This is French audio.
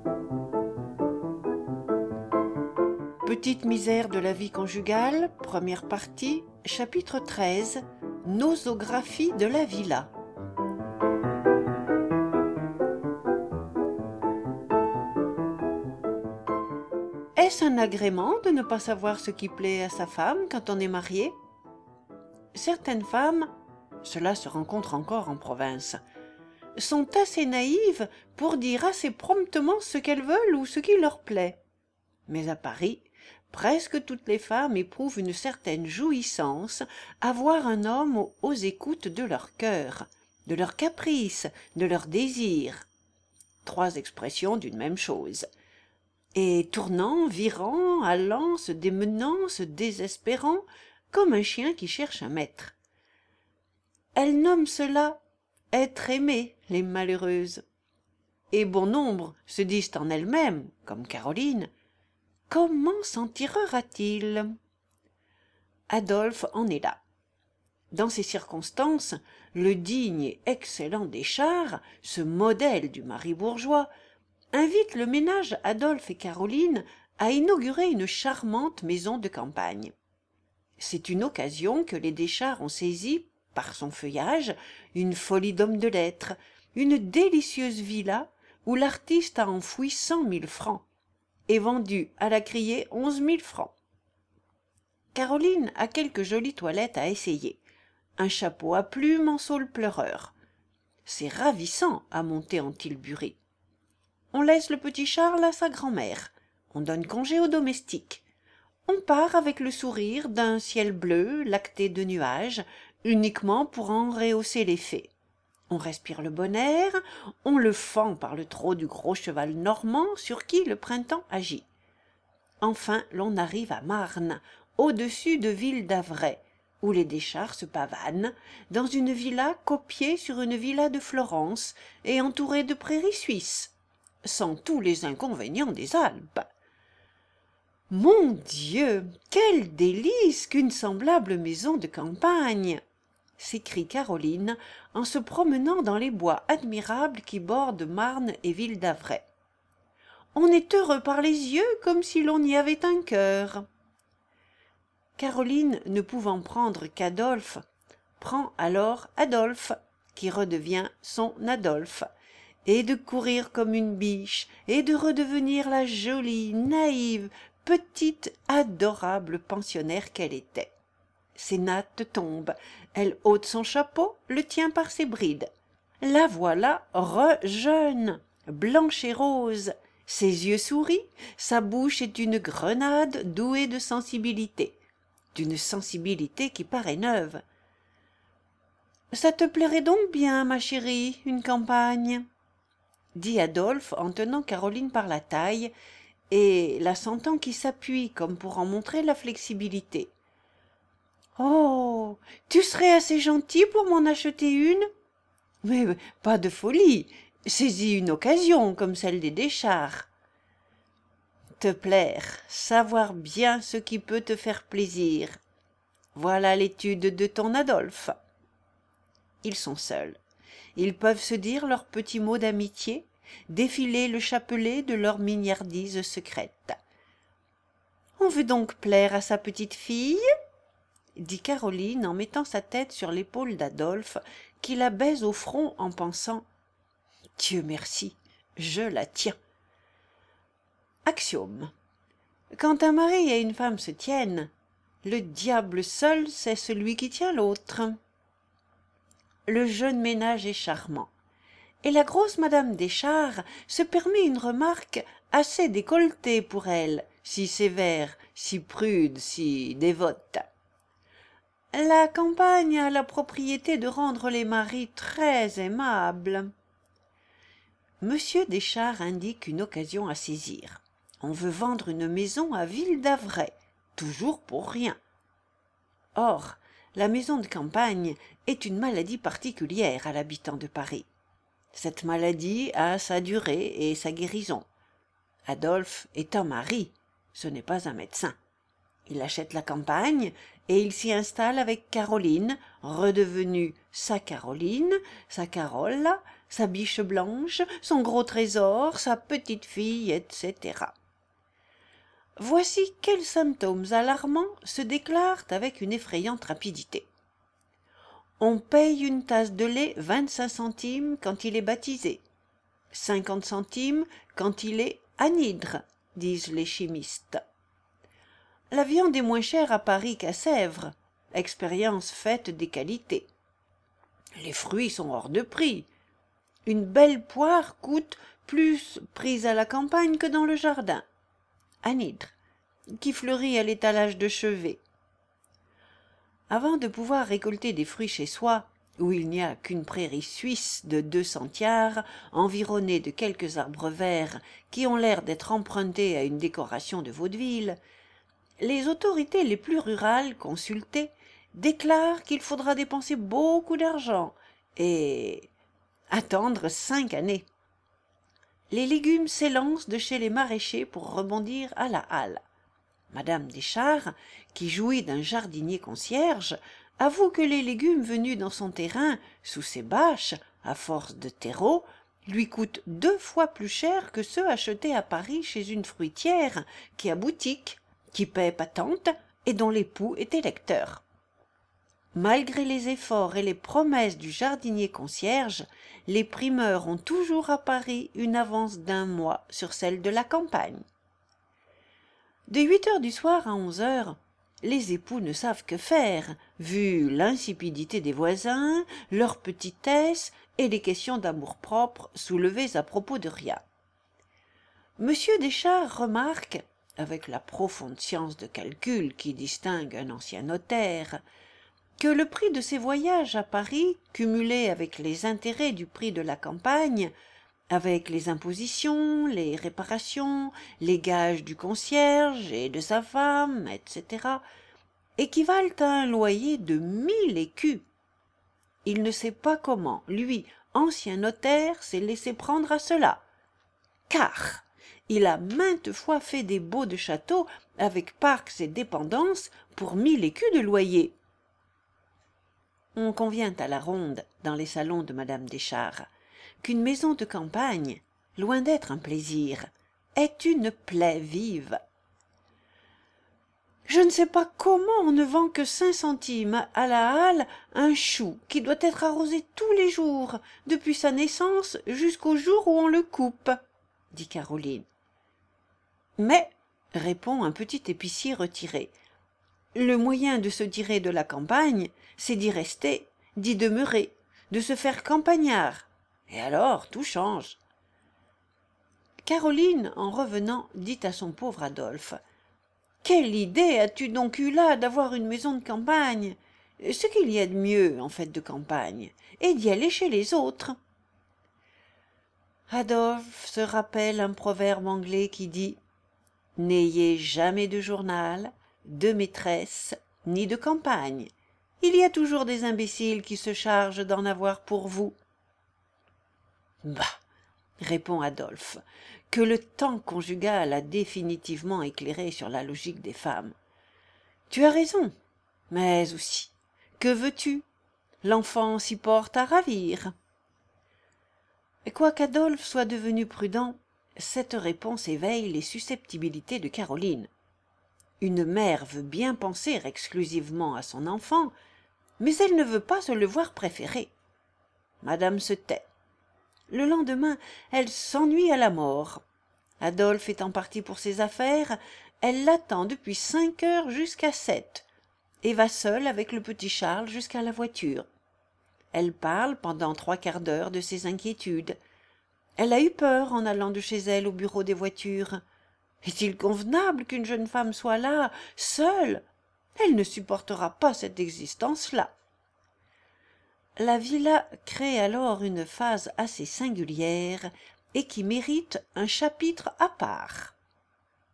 Petite misère de la vie conjugale, première partie, chapitre 13, Nosographie de la villa. Est-ce un agrément de ne pas savoir ce qui plaît à sa femme quand on est marié? Certaines femmes, cela se rencontre encore en province, sont assez naïves pour dire assez promptement ce qu'elles veulent ou ce qui leur plaît. Mais à Paris, presque toutes les femmes éprouvent une certaine jouissance à voir un homme aux écoutes de leur cœur, de leurs caprices, de leurs désirs. Trois expressions d'une même chose. Et tournant, virant, allant, se démenant, se désespérant, comme un chien qui cherche un maître. Elles nomment cela « être aimées », les malheureuses. Et bon nombre se disent en elles-mêmes, comme Caroline, « comment s'en tirera-t-il » Adolphe en est là. Dans ces circonstances, le digne et excellent Deschartres, ce modèle du mari bourgeois, invite le ménage Adolphe et Caroline à inaugurer une charmante maison de campagne. C'est une occasion que les Deschartres ont saisie, par son feuillage, une folie d'homme de lettres, une délicieuse villa où l'artiste a enfoui 100 000 francs et vendu à la criée 11 000 francs. Caroline a quelques jolies toilettes à essayer, un chapeau à plumes en saule pleureur. C'est ravissant à monter en tilbury. On laisse le petit Charles à sa grand-mère, on donne congé aux domestiques. On part avec le sourire d'un ciel bleu lacté de nuages, uniquement pour en rehausser l'effet. On respire le bon air, on le fend par le trot du gros cheval normand sur qui le printemps agit. Enfin, l'on arrive à Marne, au-dessus de Ville-d'Avray, où les Deschartres se pavanent, dans une villa copiée sur une villa de Florence et entourée de prairies suisses, sans tous les inconvénients des Alpes. Mon Dieu, quel délice qu'une semblable maison de campagne! S'écrie Caroline en se promenant dans les bois admirables qui bordent Marne et Ville-d'Avray. On est heureux par les yeux comme si l'on y avait un cœur. Caroline, ne pouvant prendre qu'Adolphe, prend alors Adolphe, qui redevient son Adolphe, et de courir comme une biche, et de redevenir la jolie, naïve, petite, adorable pensionnaire qu'elle était. Ses nattes tombent, elle ôte son chapeau, le tient par ses brides. La voilà rejeune, blanche et rose, ses yeux sourient, sa bouche est une grenade douée de sensibilité, d'une sensibilité qui paraît neuve. « Ça te plairait donc bien, ma chérie, une campagne ?» dit Adolphe en tenant Caroline par la taille et la sentant qui s'appuie comme pour en montrer la flexibilité. « Oh, tu serais assez gentil pour m'en acheter une? Mais pas de folie, saisis une occasion comme celle des Deschartres. Te plaire, savoir bien ce qui peut te faire plaisir. Voilà l'étude de ton Adolphe. » Ils sont seuls. Ils peuvent se dire leurs petits mots d'amitié, défiler le chapelet de leur mignardise secrète. « On veut donc plaire à sa petite fille ?» dit Caroline en mettant sa tête sur l'épaule d'Adolphe, qui la baise au front en pensant « Dieu merci, je la tiens !» Axiome. Quand un mari et une femme se tiennent, le diable seul c'est celui qui tient l'autre. Le jeune ménage est charmant, et la grosse madame Deschartres se permet une remarque assez décolletée pour elle, si sévère, si prude, si dévote. La campagne a la propriété de rendre les maris très aimables. Monsieur Deschartres indique une occasion à saisir. On veut vendre une maison à Ville-d'Avray, toujours pour rien. Or, la maison de campagne est une maladie particulière à l'habitant de Paris. Cette maladie a sa durée et sa guérison. Adolphe est un mari, ce n'est pas un médecin. Il achète la campagne et il s'y installe avec Caroline, redevenue sa Caroline, sa Carola, sa biche blanche, son gros trésor, sa petite fille, etc. Voici quels symptômes alarmants se déclarent avec une effrayante rapidité. On paye une tasse de lait 25 centimes quand il est baptisé, 50 centimes quand il est anhydre, disent les chimistes. La viande est moins chère à Paris qu'à Sèvres, expérience faite des qualités. Les fruits sont hors de prix. Une belle poire coûte plus prise à la campagne que dans le jardin. Anhydre, qui fleurit à l'étalage de chevet. Avant de pouvoir récolter des fruits chez soi, où il n'y a qu'une prairie suisse de 200 tiares, environnée de quelques arbres verts qui ont l'air d'être empruntés à une décoration de vaudeville, les autorités les plus rurales consultées déclarent qu'il faudra dépenser beaucoup d'argent et attendre 5 années. Les légumes s'élancent de chez les maraîchers pour rebondir à la halle. Madame Deschartres, qui jouit d'un jardinier concierge, avoue que les légumes venus dans son terrain, sous ses bâches, à force de terreau, lui coûtent 2 fois plus cher que ceux achetés à Paris chez une fruitière qui a boutique, qui paie patente et dont l'époux est électeur. Malgré les efforts et les promesses du jardinier concierge, les primeurs ont toujours à Paris une avance d'1 mois sur celle de la campagne. De 8 heures du soir à 11 heures, les époux ne savent que faire, vu l'insipidité des voisins, leur petitesse et les questions d'amour-propre soulevées à propos de rien. Monsieur Deschartres remarque, avec la profonde science de calcul qui distingue un ancien notaire, que le prix de ses voyages à Paris, cumulé avec les intérêts du prix de la campagne, avec les impositions, les réparations, les gages du concierge et de sa femme, etc., équivalent à un loyer de 1000 écus. Il ne sait pas comment, lui, ancien notaire, s'est laissé prendre à cela, car il a maintes fois fait des baux de château avec parcs et dépendances pour 1000 écus de loyer. On convient à la ronde, dans les salons de madame Deschartres, qu'une maison de campagne, loin d'être un plaisir, est une plaie vive. Je ne sais pas comment on ne vend que 5 centimes à la halle un chou qui doit être arrosé tous les jours, depuis sa naissance jusqu'au jour où on le coupe, dit Caroline. Mais, répond un petit épicier retiré, le moyen de se tirer de la campagne, c'est d'y rester, d'y demeurer, de se faire campagnard. Et alors, tout change. Caroline, en revenant, dit à son pauvre Adolphe, « Quelle idée as-tu donc eue là d'avoir une maison de campagne? Ce qu'il y a de mieux, en fait, de campagne, et d'y aller chez les autres. » Adolphe se rappelle un proverbe anglais qui dit « N'ayez jamais de journal, de maîtresse, ni de campagne. Il y a toujours des imbéciles qui se chargent d'en avoir pour vous. » Bah, répond Adolphe, que le temps conjugal a définitivement éclairé sur la logique des femmes. Tu as raison, mais aussi, que veux-tu? L'enfant s'y porte à ravir. Quoiqu'Adolphe soit devenu prudent, cette réponse éveille les susceptibilités de Caroline. Une mère veut bien penser exclusivement à son enfant, mais elle ne veut pas se le voir préféré. Madame se tait. Le lendemain, elle s'ennuie à la mort. Adolphe étant parti pour ses affaires, elle l'attend depuis 5 heures jusqu'à 7 et va seule avec le petit Charles jusqu'à la voiture. Elle parle pendant 3/4 d'heure de ses inquiétudes. Elle a eu peur en allant de chez elle au bureau des voitures. Est-il convenable qu'une jeune femme soit là, seule? Elle ne supportera pas cette existence-là. La villa crée alors une phase assez singulière et qui mérite un chapitre à part.